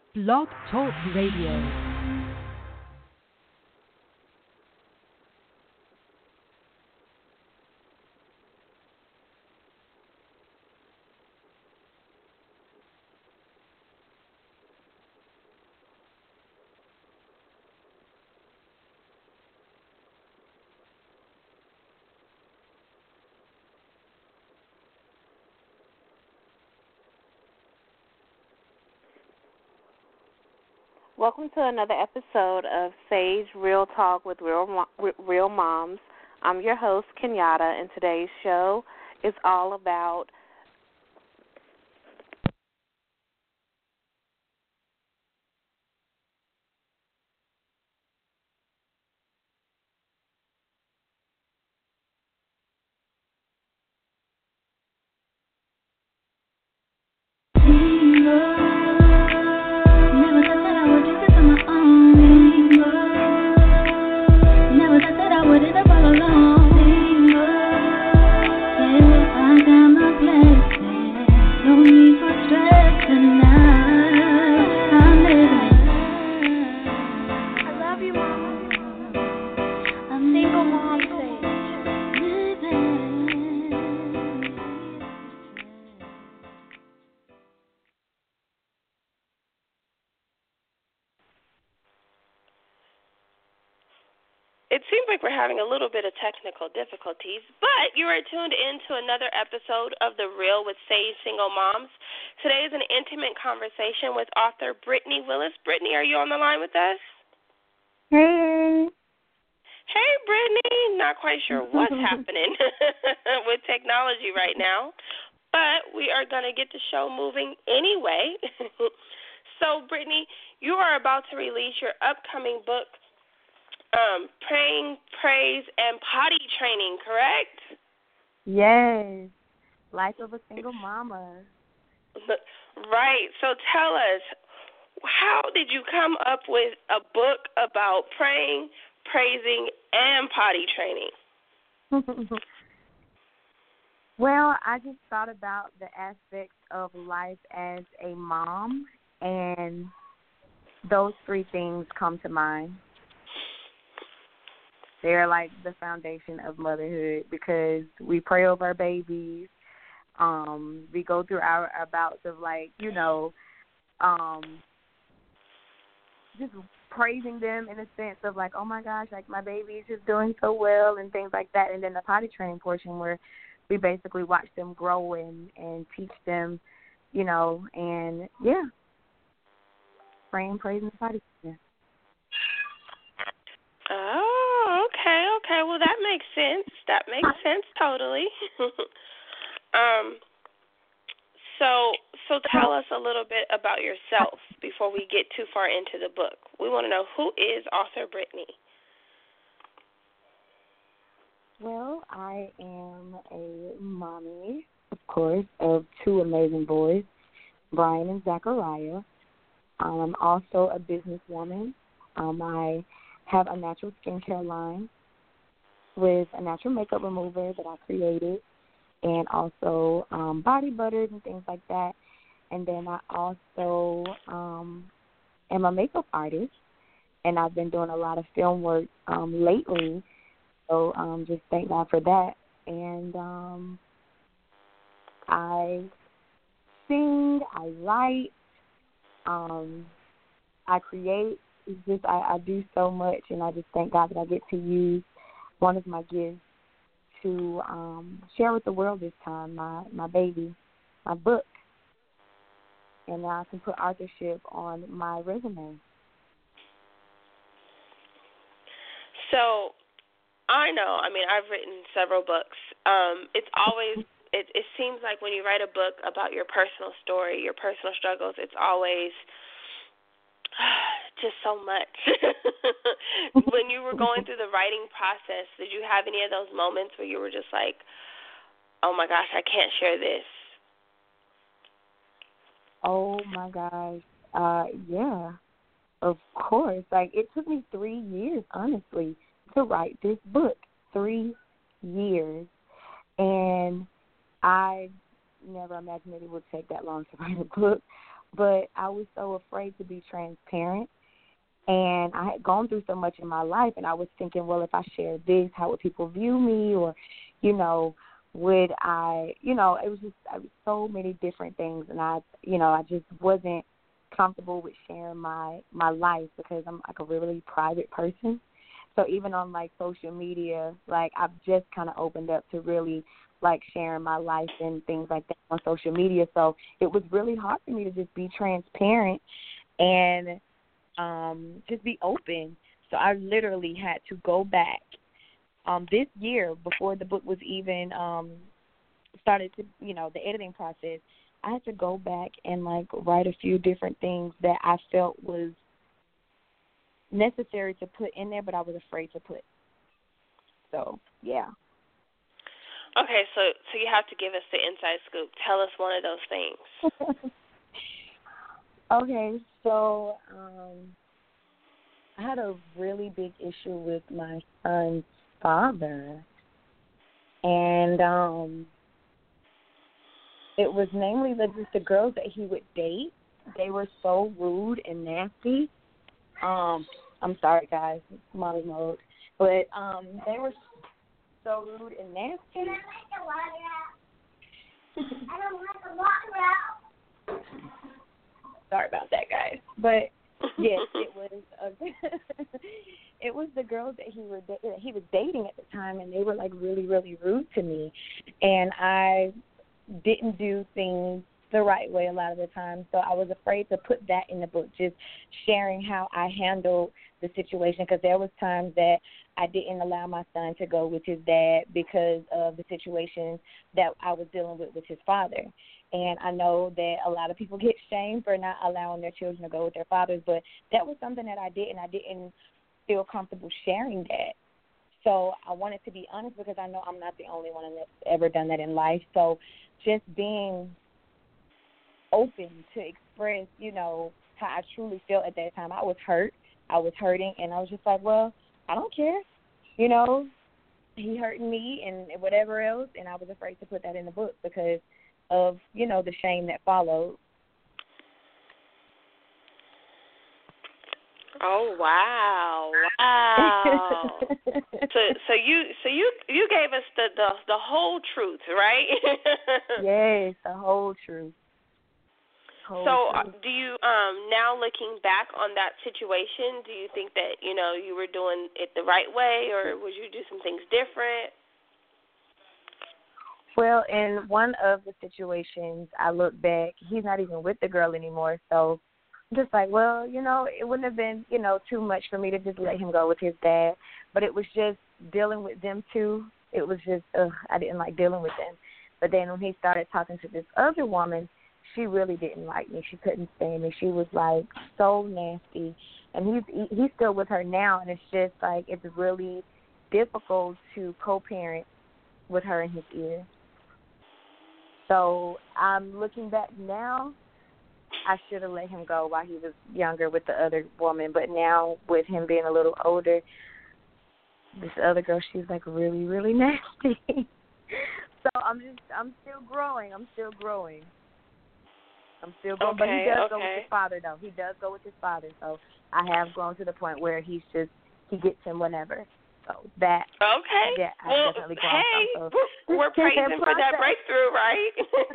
Blog Talk Radio. Welcome to another episode of Sage Real Talk with Real Moms. I'm your host, Kenyatta, and today's show is all about It seems like we're having a little bit of technical difficulties, but you are tuned in to another episode of The Real with Sage Single Moms. Today is an intimate conversation with author Brittany Willis. Brittany, are you on the line with us? Hey. Hey, Brittany. Not quite sure what's happening with technology right now, but we are going to get the show moving anyway. So, Brittany, you are about to release your upcoming book, Praying, Praise, and Potty Training, correct? Yes. Life of a Single Mama. Right. So tell us, how did you come up with a book about praying, praising, and potty training? Well, I just thought about the aspects of life as a mom, and those three things come to mind. They're like the foundation of motherhood because we pray over our babies. We go through our bouts of just praising them in a sense of like, oh my gosh, like my baby is just doing so well and things like that. And then the potty training portion where we basically watch them grow and teach them, and yeah, praying, praising, potty training. Oh, okay. Well, that makes sense. That makes sense totally. So tell us a little bit about yourself before we get too far into the book. We want to know, who is author Brittany? Well, I am a mommy, of course, of two amazing boys, Brian and Zachariah. I'm also a businesswoman. I have a natural skincare line with a natural makeup remover that I created, and also body butters and things like that. And then I also am a makeup artist, and I've been doing a lot of film work lately. So just thank God for that. And I sing, I write, I create. It's just I do so much, and I just thank God that I get to use one of my gifts to share with the world this time, my baby, my book. And I can put authorship on my resume. So I know, I've written several books. It's always, it seems like when you write a book about your personal story, your personal struggles, it's always just so much. When you were going through the writing process, did you have any of those moments where you were just like, oh my gosh, I can't share this? Oh my gosh. Yeah, of course. Like, it took me 3 years, honestly, to write this book. 3 years. And I never imagined that it would take that long to write a book. but I was so afraid to be transparent. And I had gone through so much in my life, and I was thinking, well, if I share this, how would people view me? Or, would I, it was so many different things. And I just wasn't comfortable with sharing my life because I'm like a really private person. So even on like social media, like I've just kind of opened up to really like sharing my life and things like that on social media. So it was really hard for me to just be transparent and just be open. So I literally had to go back this year before the book was even started to, the editing process. I had to go back and like write a few different things that I felt was necessary to put in there, but I was afraid to put. So, yeah. Okay, so you have to give us the inside scoop. Tell us one of those things. Okay, so I had a really big issue with my son's father, and it was namely the girls that he would date. They were so rude and nasty. I'm sorry, guys, it's mommy mode, but they were so rude and nasty. Can I make the water out? I don't want the water out. Sorry about that, guys. But yes, it was the girls that he was dating at the time, and they were like really, really rude to me, and I didn't do things the right way a lot of the time. So I was afraid to put that in the book, just sharing how I handled the situation, because there was times that I didn't allow my son to go with his dad because of the situation that I was dealing with his father. And I know that a lot of people get shamed for not allowing their children to go with their fathers, but that was something that I did, and I didn't feel comfortable sharing that. So I wanted to be honest, because I know I'm not the only one that's ever done that in life. So just being open to express, how I truly felt at that time. I was hurt. I was hurting, and I was just like, well, I don't care. He hurting me and whatever else, and I was afraid to put that in the book because of, the shame that followed. Oh, wow. So you gave us the whole truth, right? Yes, the whole truth. Do you now looking back on that situation, do you think that, you were doing it the right way, or would you do some things different? Well, in one of the situations, I look back, he's not even with the girl anymore, so I'm just like, well, it wouldn't have been, too much for me to just let him go with his dad, but it was just dealing with them two. It was just, I didn't like dealing with them. But then when he started talking to this other woman, she really didn't like me. She couldn't stand me. She was, like, so nasty. And he's still with her now, and it's just, like, it's really difficult to co-parent with her in his ear. So I'm looking back now, I should have let him go while he was younger with the other woman. But now with him being a little older, this other girl, she's, like, really, really nasty. So I'm still growing. Okay, but he does go with his father, though. He does go with his father. So I have grown to the point where he gets him whenever. So that. Okay. Yeah, I've definitely grown from. So. We're praising for that breakthrough, right?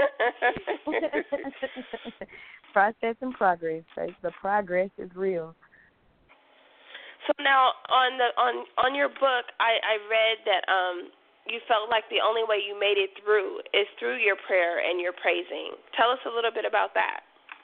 Process and progress. The progress is real. So now on your book, I read that you felt like the only way you made it through is through your prayer and your praising. Tell us a little bit about that.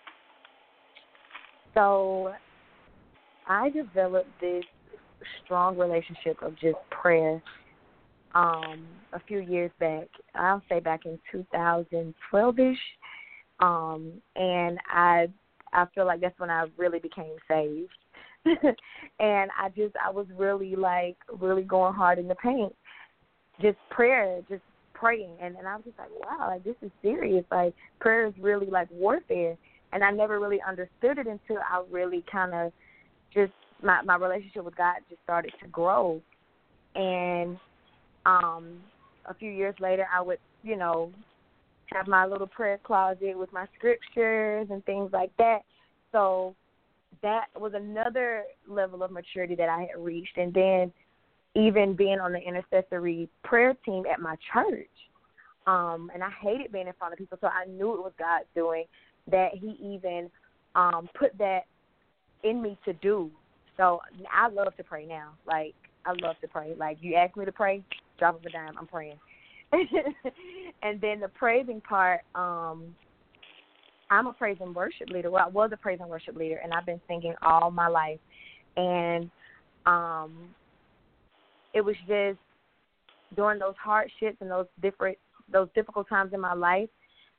So I developed this strong relationship of just prayer a few years back. I'll say back in 2012-ish. And I feel like that's when I really became saved. And I was really going hard in the paint. Just prayer, just praying. And I was just like, wow, like this is serious. Like prayer is really like warfare. And I never really understood it until I really kind of just, my relationship with God just started to grow. And a few years later, I would, have my little prayer closet with my scriptures and things like that. So that was another level of maturity that I had reached. And then even being on the intercessory prayer team at my church, and I hated being in front of people, so I knew it was God doing that. He even put that in me to do. So I love to pray now. Like, I love to pray. Like, you ask me to pray, drop of a dime, I'm praying. And then the praising part, I'm a praise and worship leader. Well, I was a praise and worship leader, and I've been singing all my life. And it was just during those hardships and those difficult times in my life,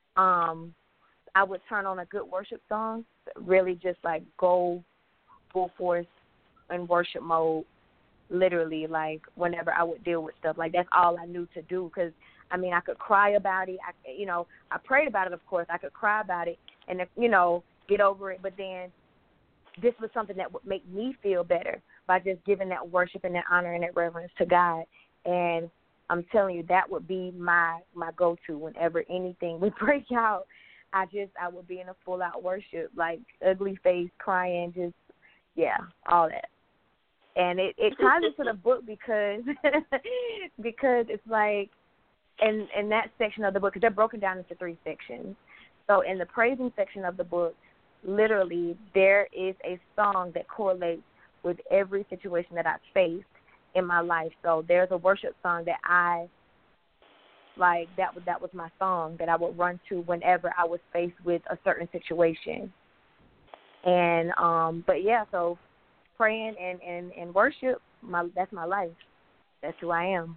I would turn on a good worship song, really just like go full force in worship mode, literally, like whenever I would deal with stuff. Like, that's all I knew to do, because, I mean, I could cry about it. I prayed about it, of course. I could cry about it and, get over it. But then this was something that would make me feel better by just giving that worship and that honor and that reverence to God. And I'm telling you, that would be my go-to whenever anything would break out. I would be in a full-out worship, like ugly face, crying, just, yeah, all that. And it ties into the book because it's like in that section of the book, because they're broken down into 3 sections. So in the praising section of the book, literally there is a song that correlates with every situation that I've faced in my life. So there's a worship song that I like, that was my song that I would run to whenever I was faced with a certain situation. And but yeah, so praying and worship, that's my life. That's who I am.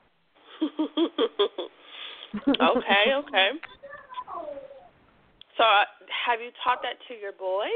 Okay. So have you taught that to your boys?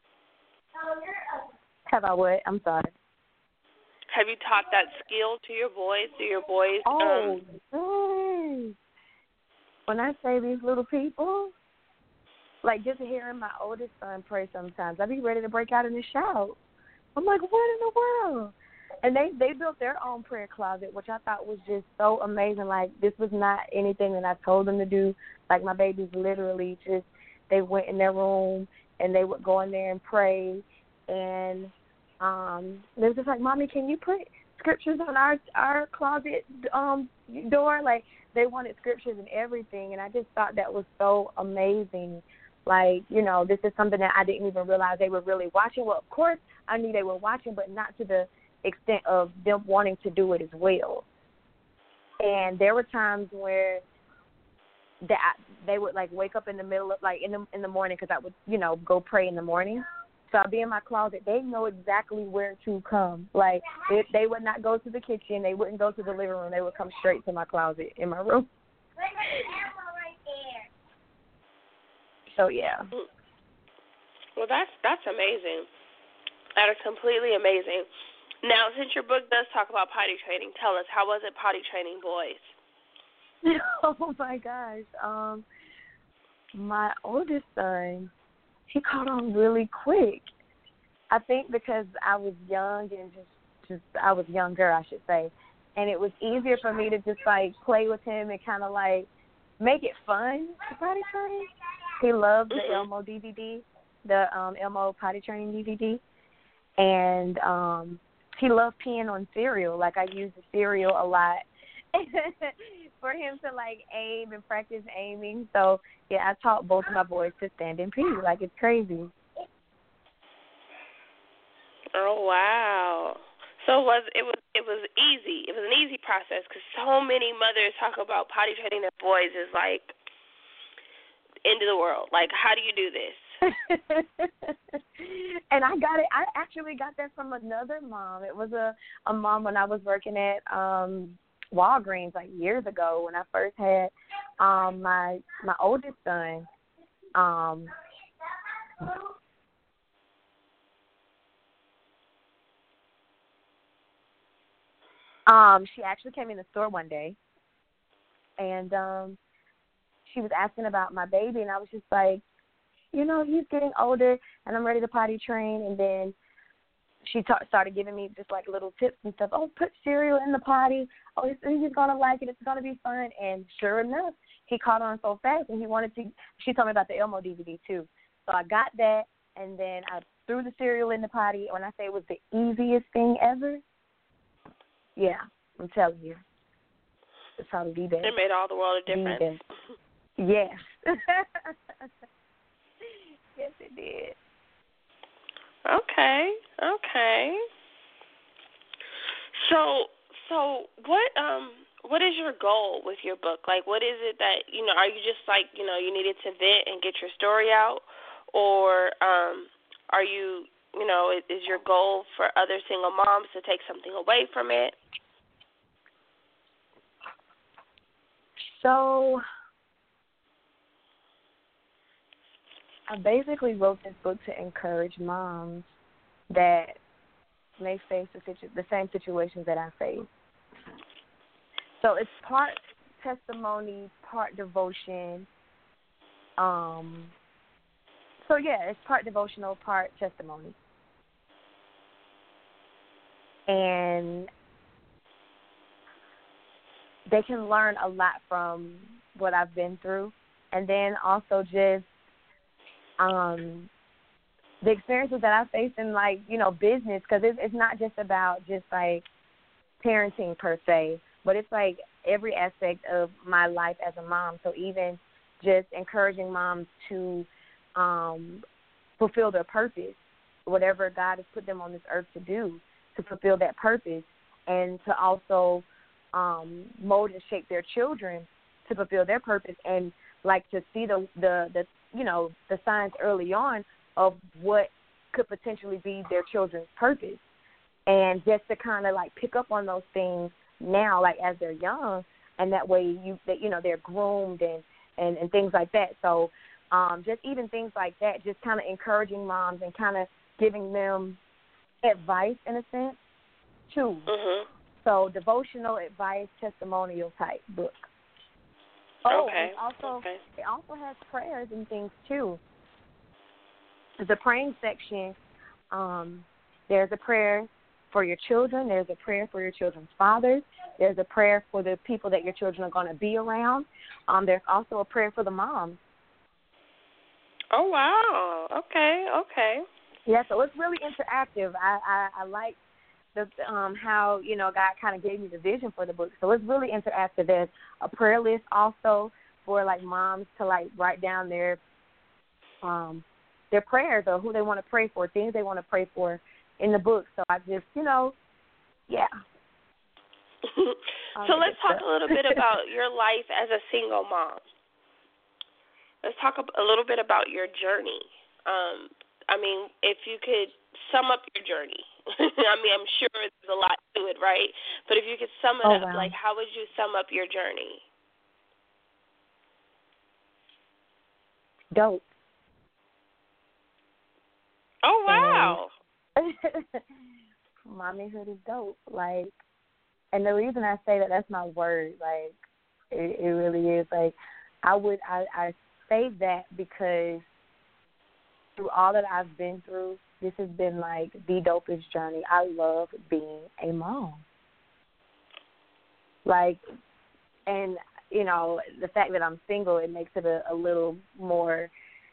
Have I what? I'm sorry. Have you taught that skill to your boys? Do your boys? Yes. When I say these little people, like just hearing my oldest son pray sometimes, I be ready to break out in the shout. I'm like, what in the world? And they built their own prayer closet, which I thought was just so amazing. Like, this was not anything that I told them to do. Like, my babies literally just, they went in their room and they would go in there and pray. And they were just like, Mommy, can you put scriptures on our closet door? Like, they wanted scriptures and everything. And I just thought that was so amazing. Like, this is something that I didn't even realize they were really watching. Well, of course, I knew they were watching, but not to the extent of them wanting to do it as well. And there were times where they would like wake up in the middle of, like, in the morning, because I would go pray in the morning. So I'd be in my closet. They know exactly where to come. Like, they would not go to the kitchen. They wouldn't go to the living room. They would come straight to my closet in my room. So yeah. Well, that's amazing. That is completely amazing. Now, since your book does talk about potty training, tell us, how was it potty training boys? Oh my gosh. My oldest son, he caught on really quick. I think because I was young and just I was younger, I should say. And it was easier for me to just like play with him and kind of like make it fun to potty train. He loved the Elmo DVD, the Elmo potty training DVD. And he loved peeing on cereal. Like, I used the cereal a lot for him to, like, aim and practice aiming. So, yeah, I taught both of my boys to stand and pee. Like, it's crazy. Oh, wow. So it was easy. It was an easy process, because so many mothers talk about potty training their boys is like end of the world. Like, how do you do this? And I actually got that from another mom. It was a mom when I was working at Walgreens like years ago, when I first had my oldest son. She actually came in the store one day, and she was asking about my baby, and I was just like, he's getting older, and I'm ready to potty train. And then she started giving me just like little tips and stuff. Oh, put cereal in the potty. Oh, he's going to like it. It's going to be fun. And sure enough, he caught on so fast, and she told me about the Elmo DVD too. So I got that, and then I threw the cereal in the potty. When I say it was the easiest thing ever, yeah, I'm telling you. It's probably the best. It made all the world of difference. Yes. Yes, it did. Okay. So what is your goal with your book? Like, what is it that, are you just like, you needed to vent and get your story out, or are you, is your goal for other single moms to take something away from it? So I basically wrote this book to encourage moms that may face the same situations that I face. So it's part testimony, part devotion. It's part devotional, part testimony. And they can learn a lot from what I've been through. And then also just the experiences that I faced in, business, because it's not just about just, parenting per se, but it's, every aspect of my life as a mom. So even just encouraging moms to fulfill their purpose, whatever God has put them on this earth to do, to fulfill that purpose, and to also mold and shape their children to fulfill their purpose, and, to see the signs early on of what could potentially be their children's purpose, and just to kind of pick up on those things now, as they're young, and that way they're groomed and things like that. So just even things like that, just kind of encouraging moms and kind of giving them advice in a sense too. Mm-hmm. So devotional advice, testimonial type book. Oh, okay. It also has prayers and things too. The praying section, there's a prayer for your children. There's a prayer for your children's fathers. There's a prayer for the people that your children are going to be around. There's also a prayer for the moms. Oh, wow. Okay. Yeah, so it's really interactive. I like the how, God kind of gave me the vision for the book. So it's really interactive. There's a prayer list also for, moms to, write down their prayers or who they want to pray for, things they want to pray for in the book. So I just, yeah. So let's talk a little bit about your life as a single mom. Let's talk a little bit about your journey. If you could sum up your journey. I'm sure there's a lot to it, right? But if you could sum it up, wow. How would you sum up your journey? Dope. Oh, wow. Mommyhood is dope. And the reason I say that's my word. It really is. I say that because through all that I've been through, this has been the dopest journey. I love being a mom. And the fact that I'm single, it makes it a little more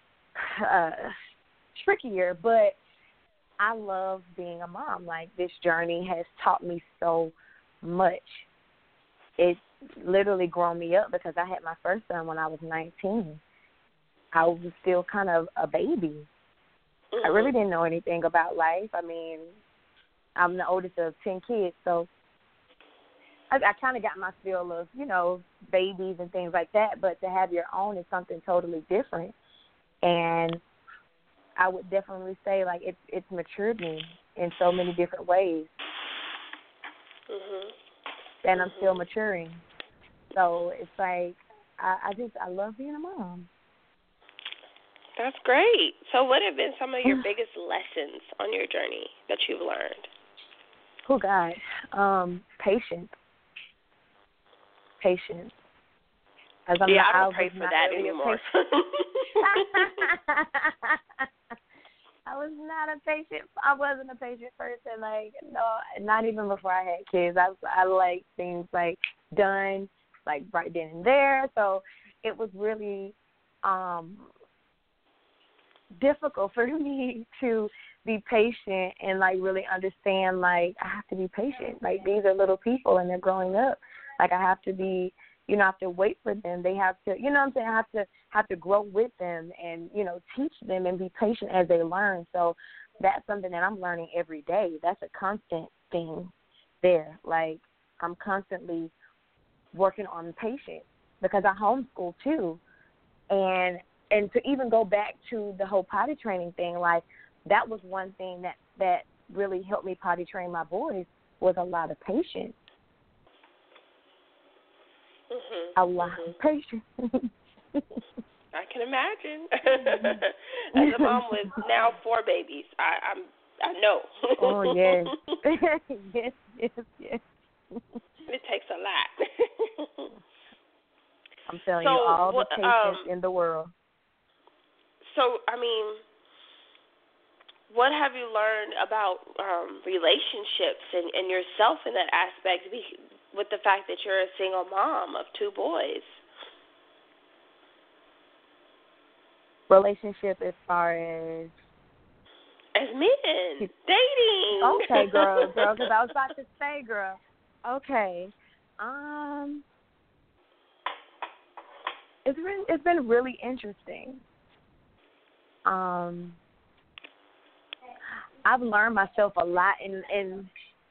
trickier, but I love being a mom. This journey has taught me so much. It's literally grown me up because I had my first son when I was 19. I was still kind of a baby. Mm-hmm. I really didn't know anything about life. I'm the oldest of 10 kids, so I kind of got my feel of, babies and things like that, but to have your own is something totally different. And I would definitely say, it's matured me in so many different ways. Mm-hmm. And I'm still maturing. So it's I love being a mom. That's great. So what have been some of your biggest lessons on your journey that you've learned? Oh, God. Patience. I don't pray for that anymore. I wasn't a patient person. No, not even before I had kids. I like things done, right then and there. So it was really difficult for me to be patient and, like, really understand, like, I have to be patient. Like, these are little people and they're growing up. Like, I have to be, you know, I have to wait for them. They have to, you know what I'm saying? I have to grow with them and, you know, teach them and be patient as they learn. So that's something that I'm learning every day. That's a constant thing there. Like, I'm constantly working on patience because I homeschool too. And to even go back to the whole potty training thing, like, that was one thing that really helped me potty train my boys was a lot of patience. Mm-hmm. A lot of patience. I can imagine. As a mom with now 4 babies, I know. Oh, yes. yes. It takes a lot. I'm telling you, all the patience in the world. So, I mean, what have you learned about relationships and yourself in that aspect with the fact that you're a single mom of 2 boys? Relationship as far as men, dating. Okay, girl, because I was about to say, girl. Okay. It's been really interesting. I've learned myself a lot in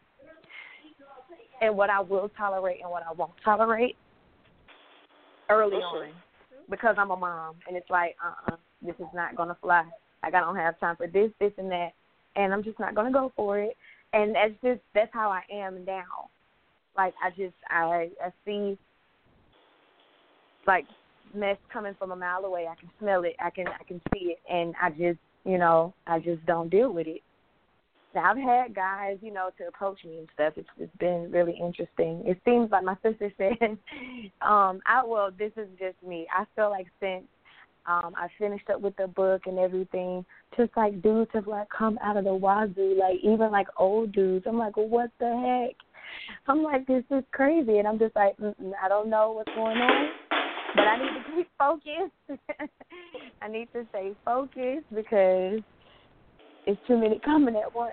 what I will tolerate and what I won't tolerate early on, because I'm a mom, and it's like, this is not going to fly. Like, I don't have time for this, and that, and I'm just not going to go for it. And that's how I am now. Like, I see, like, mess coming from a mile away. I can smell it. I can see it, and I just don't deal with it. Now, I've had guys, you know, to approach me and stuff. It's been really interesting. It seems like my sister said, this is just me. I feel like since I finished up with the book and everything, just like dudes have like come out of the wazoo, like even like old dudes. I'm like, well, what the heck? I'm like, this is crazy, and I'm just like, I don't know what's going on, but I need to keep focused. I need to stay focused because it's too many coming at once.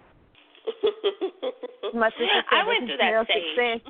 My sister said I went through that stage.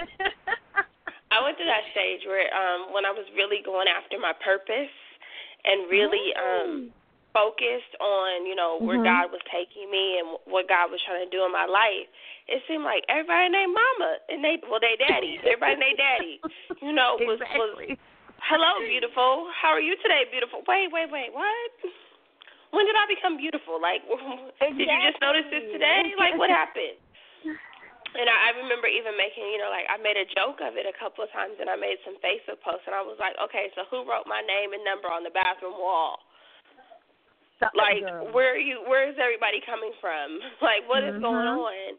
I went through that stage where when I was really going after my purpose and really focused on, you know, where God was taking me and what God was trying to do in my life. It seemed like everybody named Mama and they daddy. Everybody named Daddy. You know, was hello, beautiful. How are you today, beautiful? Wait, what? When did I become beautiful? Like, did you just notice this today? Like, what happened? And I remember even making, you know, like, I made a joke of it a couple of times, and I made some Facebook posts, and I was like, okay, so who wrote my name and number on the bathroom wall? Like, where is everybody coming from? Like, what is going on?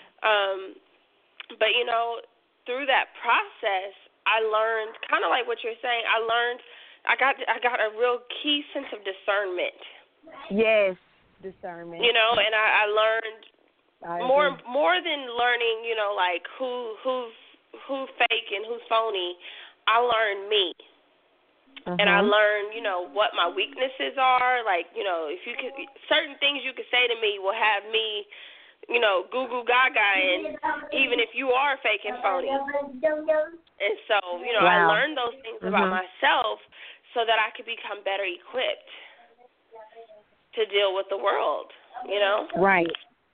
But, you know, through that process, I learned, kind of like what you're saying, I got a real key sense of discernment. Yes, discernment. You know, and I learned more than learning, you know, like who's fake and who's phony. I learned me. And I learned, you know, what my weaknesses are. Like, you know, if you could, certain things you could say to me will have me, you know, goo goo gaga, and even if you are fake and phony. And so, you know, I learned those things about myself so that I could become better equipped to deal with the world, you know? Right.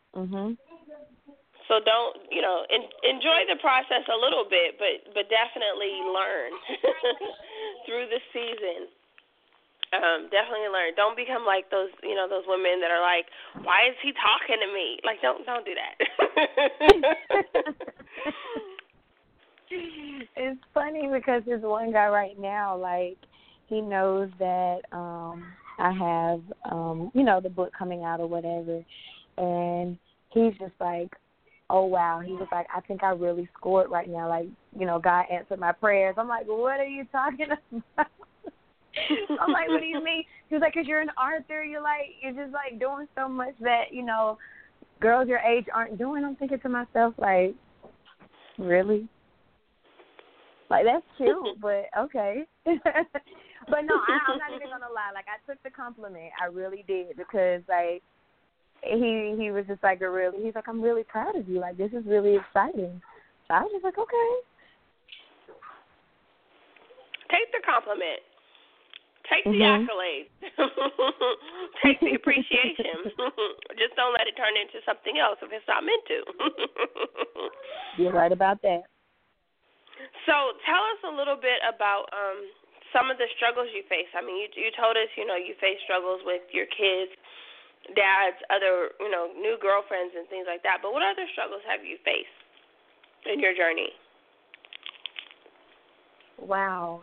So don't, you know, enjoy the process a little bit, but definitely learn through the season. Definitely learn. Don't become like those, you know, those women that are like, why is he talking to me? Like, don't do that. It's funny because there's one guy right now, like, he knows that I have, you know, the book coming out or whatever, and he's just like, oh, wow. He was like, I think I really scored right now. Like, you know, God answered my prayers. I'm like, what are you talking about? I'm like, what do you mean? He was like, because you're an author. You're just, like, doing so much that, you know, girls your age aren't doing. I'm thinking to myself, like, really? Like, that's cute, but okay. But no, I'm not even gonna lie. Like, I took the compliment. I really did, because like he was just like he's like, I'm really proud of you. Like, this is really exciting. So I was just like, okay. Take the compliment. Take the accolade. Take the appreciation. Just don't let it turn into something else if it's not meant to. You're right about that. So tell us a little bit about some of the struggles you face. I mean, you told us, you face struggles with your kids, dads, other, new girlfriends and things like that. But what other struggles have you faced in your journey? Wow.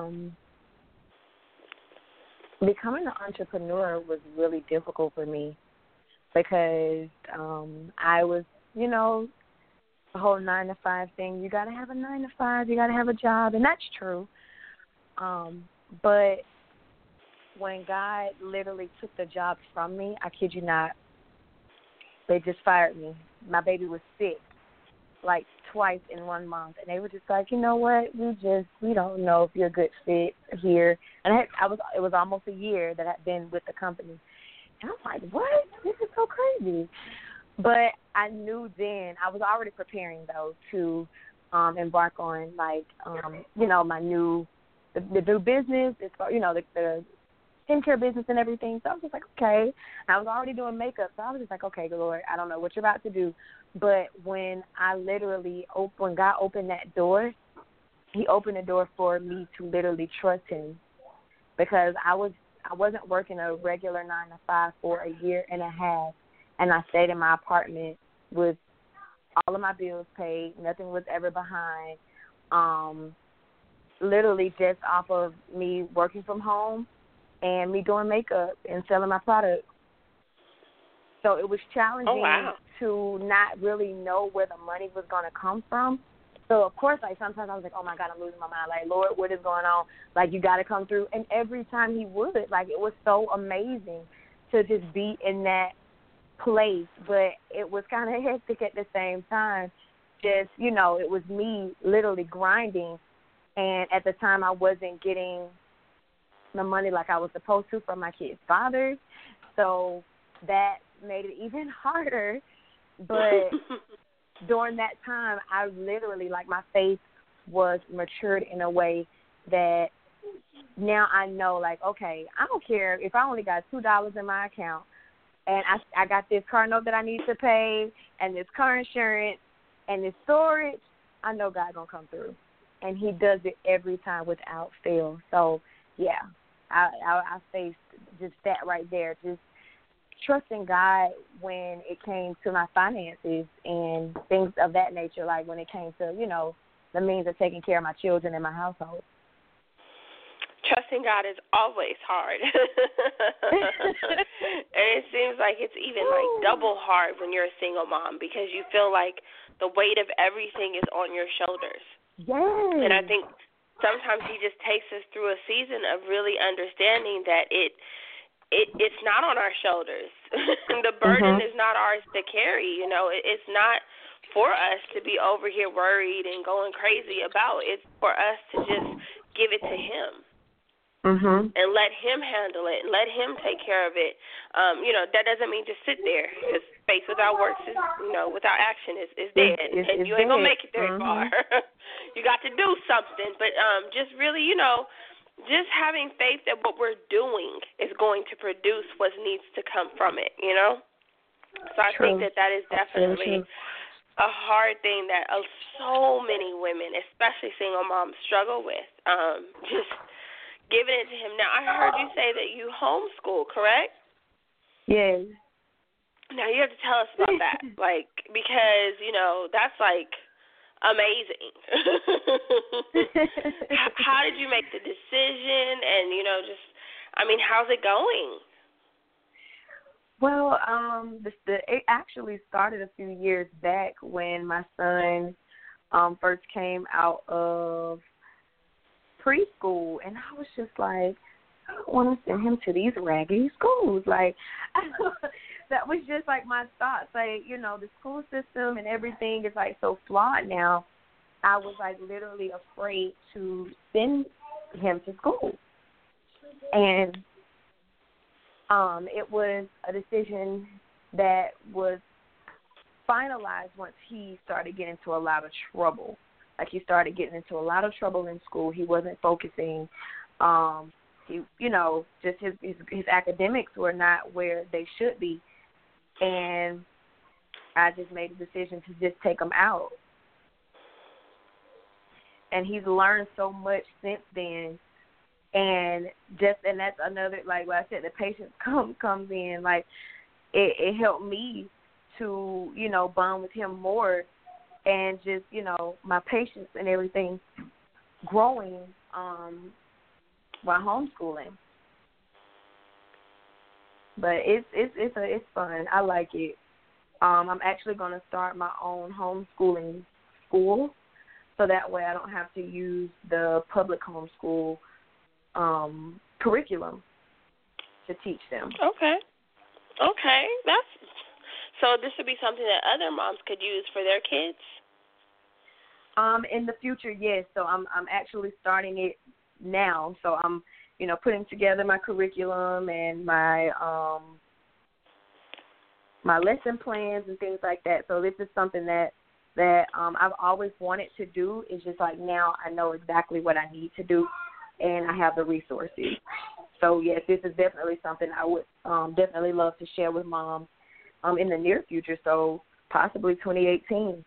Becoming an entrepreneur was really difficult for me, because I was, the whole 9-to-5 thing. You got to have a 9-to-5. You got to have a job, and that's true. But when God literally took the job from me, I kid you not, they just fired me. My baby was sick, like twice in 1 month, and they were just like, you know what? We don't know if you're a good fit here. And it was almost a year that I'd been with the company, and I'm like, what? This is so crazy. But I knew then, I was already preparing, though, to embark on, like, my new business, the skincare business and everything. So I was just like, okay. I was already doing makeup, so I was just like, okay, Lord, I don't know what you're about to do. But when when God opened that door, he opened the door for me to literally trust him, because I wasn't working a regular 9-to-5 for a year and a half. And I stayed in my apartment with all of my bills paid. Nothing was ever behind. Literally just off of me working from home and me doing makeup and selling my products. So it was challenging to not really know where the money was going to come from. So, of course, like, sometimes I was like, oh, my God, I'm losing my mind. Like, Lord, what is going on? Like, you got to come through. And every time he would, like, it was so amazing to just be in that place, but it was kind of hectic at the same time. Just, it was me literally grinding, and at the time I wasn't getting the money like I was supposed to from my kids' fathers, so that made it even harder. But during that time, I literally, like, my faith was matured in a way that now I know, like, okay, I don't care if I only got $2 in my account, and I got this car note that I need to pay, and this car insurance, and this storage. I know God's going to come through. And he does it every time without fail. So, yeah, I faced just that right there, just trusting God when it came to my finances and things of that nature, like when it came to, the means of taking care of my children and my household. Trusting God is always hard. And it seems like it's even like double hard when you're a single mom, because you feel like the weight of everything is on your shoulders. Yes. And I think sometimes he just takes us through a season of really understanding that it's not on our shoulders. The burden is not ours to carry. It's not for us to be over here worried and going crazy about. It's for us to just give it to him. And let him handle it, and let him take care of it. That doesn't mean just sit there, because faith without works is, without action is dead, and you ain't going to make it very far. You got to do something, but just really, just having faith that what we're doing is going to produce what needs to come from it, So I think that is definitely a hard thing that so many women, especially single moms, struggle with, just giving it to him. Now, I heard you say that you homeschool, correct? Yes. Now, you have to tell us about that, because, that's, amazing. How did you make the decision, and, how's it going? Well, it actually started a few years back when my son first came out of preschool, and I was just like, I don't want to send him to these raggedy schools. Like, that was just like my thoughts. Like, the school system and everything is like so flawed now. I was like literally afraid to send him to school. And it was a decision that was finalized once he started getting into a lot of trouble. Like, he started getting into a lot of trouble in school. He wasn't focusing. He, you know, just his academics were not where they should be. And I just made a decision to just take him out. And he's learned so much since then. And that's another, like what I said, the patience comes in. Like, it helped me to, you know, bond with him more, and just, you know, my patience and everything growing while homeschooling. But it's fun. I like it. I'm actually going to start my own homeschooling school, so that way I don't have to use the public homeschool curriculum to teach them. Okay. So this would be something that other moms could use for their kids? In the future, yes. So I'm actually starting it now. So I'm, you know, putting together my curriculum and my my lesson plans and things like that. So this is something that I've always wanted to do. It's just like now I know exactly what I need to do, and I have the resources. So yes, this is definitely something I would definitely love to share with moms in the near future. So possibly 2018.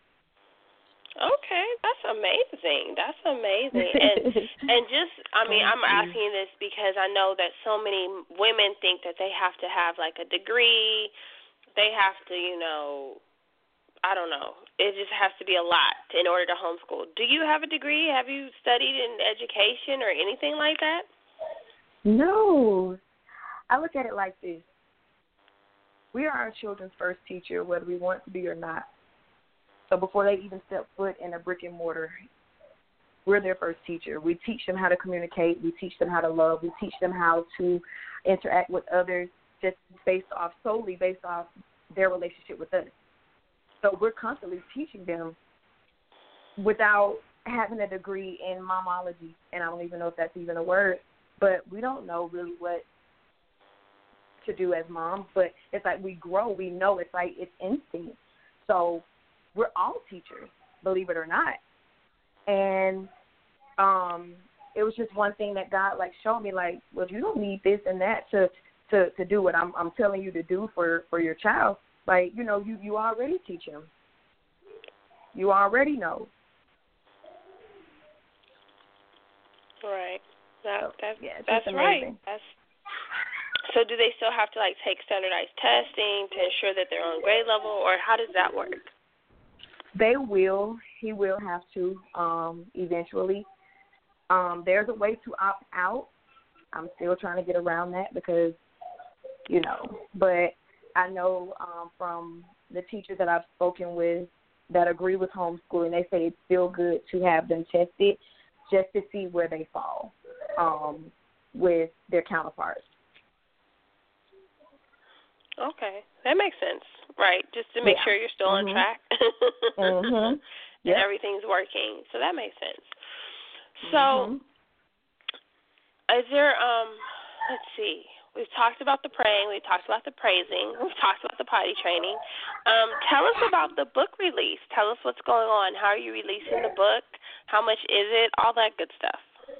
Okay, that's amazing. And just, I mean, I'm asking this because I know that so many women think that they have to have like a degree. They have to, you know, I don't know. It just has to be a lot in order to homeschool. Do you have a degree? Have you studied in education or anything like that? No. I look at it like this. We are our children's first teacher, whether we want to be or not. So before they even step foot in a brick and mortar, we're their first teacher. We teach them how to communicate. We teach them how to love. We teach them how to interact with others just solely based off their relationship with us. So we're constantly teaching them without having a degree in momology, and I don't even know if that's even a word, but we don't know really what to do as moms, but it's like we grow, we know, it's like it's instinct. So we're all teachers, believe it or not. And it was just one thing that God like showed me, like, well, you don't need this and that to do what I'm telling you to do for your child. Like, you know, you already teach him. You already know. Right. That's right. So do they still have to, like, take standardized testing to ensure that they're on grade level, or how does that work? They will. He will have to eventually. There's a way to opt out. I'm still trying to get around that because, you know, but I know from the teachers that I've spoken with that agree with homeschooling, they say it's still good to have them tested just to see where they fall with their counterparts. Okay, that makes sense, right? Just to make sure you're still on track and everything's working. So that makes sense. So is there, let's see, we've talked about the praying, we've talked about the praising, we've talked about the potty training. Tell us about the book release. Tell us what's going on. How are you releasing the book? How much is it? All that good stuff.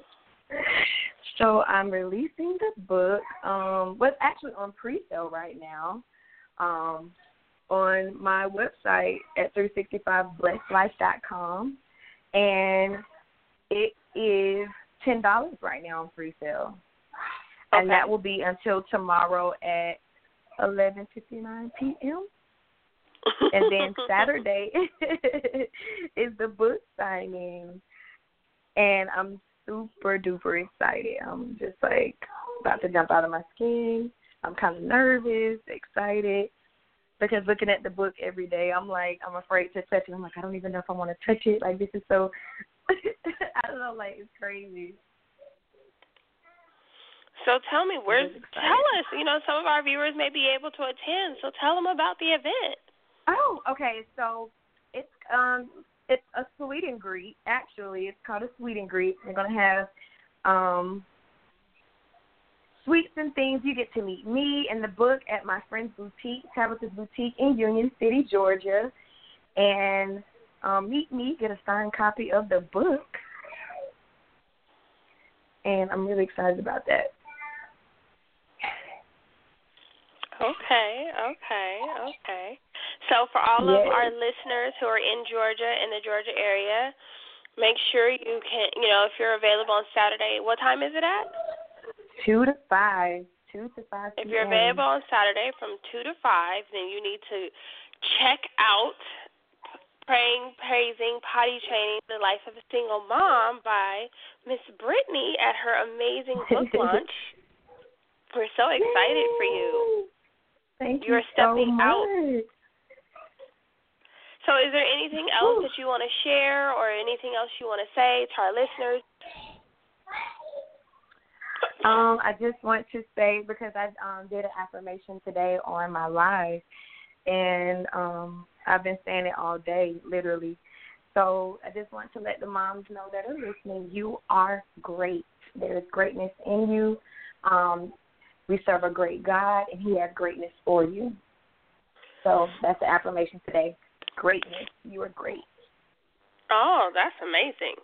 So I'm releasing the book. It's actually on pre-sale right now on my website at 365blessedlife.com, and it is $10 right now on pre-sale. Okay. And that will be until tomorrow at 11:59 p.m. And then Saturday is the book signing, and I'm super duper excited. I'm just like about to jump out of my skin. I'm kind of nervous, excited, because looking at the book every day, I'm like, I'm afraid to touch it. I'm like, I don't even know if I want to touch it. Like, this is so, I don't know, like, it's crazy. So tell me, tell us, you know, some of our viewers may be able to attend, so tell them about the event. Oh, okay. So it's it's a sweet and greet. Actually, it's called a sweet and greet. They're going to have sweets and things. You get to meet me and the book at my friend's boutique, Tabitha's Boutique in Union City, Georgia. And meet me, get a signed copy of the book. And I'm really excited about that. Okay. So for all of our listeners who are in Georgia, in the Georgia area, make sure you can, if you're available on Saturday, what time is it at? 2 to 5. 2 to 5 If you're available on Saturday from 2 to 5, then you need to check out Praying, Praising, Potty Training, The Life of a Single Mom by Miss Brittany at her amazing book launch. We're so excited for you. Thank You're you stepping so much. out. So is there anything else that you want to share or anything else you want to say to our listeners? I just want to say, because I did an affirmation today on my live, and I've been saying it all day, literally. So I just want to let the moms know that are listening, you are great. There is greatness in you. We serve a great God, and he has greatness for you. So that's the affirmation today. Greatness. You are great. Oh, that's amazing.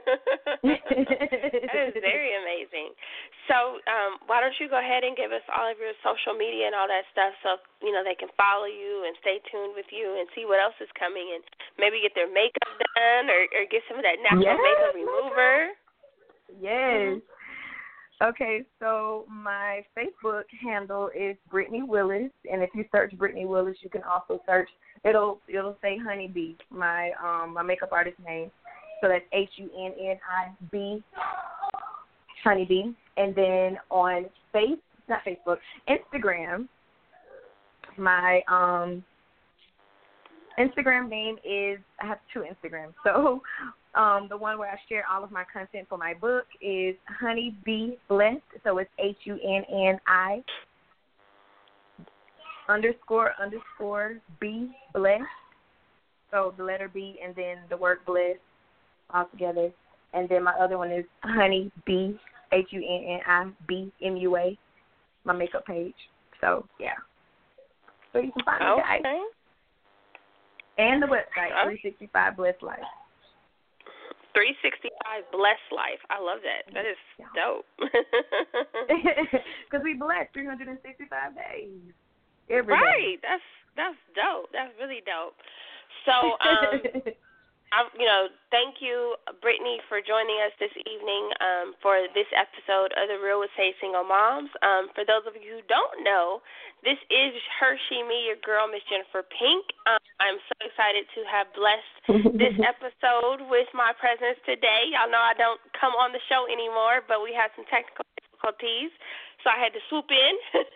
That is very amazing. So why don't you go ahead and give us all of your social media and all that stuff so, they can follow you and stay tuned with you and see what else is coming and maybe get their makeup done or get some of that natural makeup remover. Yes. Okay, so my Facebook handle is Brittany Willis, and if you search Brittany Willis, you can also search. It'll say Honeybee, my makeup artist name. So that's HUNNIB, Honeybee. And then on Instagram, my Instagram name is, I have 2 Instagrams. So the one where I share all of my content for my book is Honeybee Blessed. So it's HUNNI _ B Blessed. So the letter B and then the word blessed all together. And then my other one is Honeybee, HUNNIBMUA, my makeup page. So yeah. So you can find me, guys. And the website, 365 Blessed Life. 365 Blessed Life. I love that. That is dope. Because we blessed 365 days. Every right. day. That's dope. That's really dope. So, thank you, Brittany, for joining us this evening for this episode of The Real with Say Single Moms. For those of you who don't know, this is her, she, me, your girl, Miss Jennifer Pink. I'm so excited to have blessed this episode with my presence today. Y'all know I don't come on the show anymore, but we had some technical difficulties, so I had to swoop in.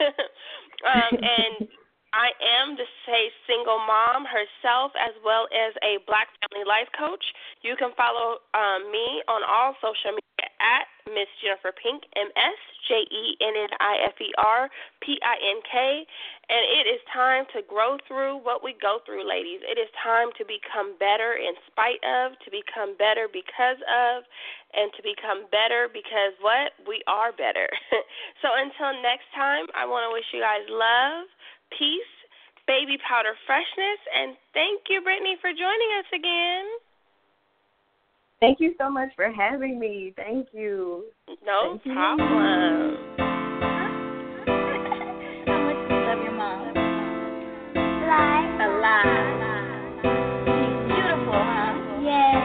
And I am the Say Single Mom herself, as well as a Black Family Life Coach. You can follow me on all social media at Miss Jennifer Pink, MsJenniferPink. And it is time to grow through what we go through, ladies. It is time to become better in spite of, to become better because of, and to become better because what? We are better. So until next time, I want to wish you guys love, peace, baby powder freshness, and thank you, Brittany, for joining us again. Thank you so much for having me. Thank you. No problem. How much do you love your mom? A lot. She's beautiful, huh? Yes.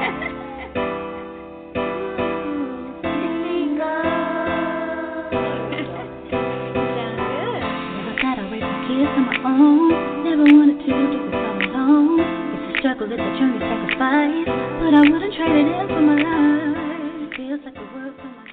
On my own, never wanted to do this all alone. It's a struggle, it's a journey, sacrifice, but I wouldn't trade it in for my life. Feels like the world from my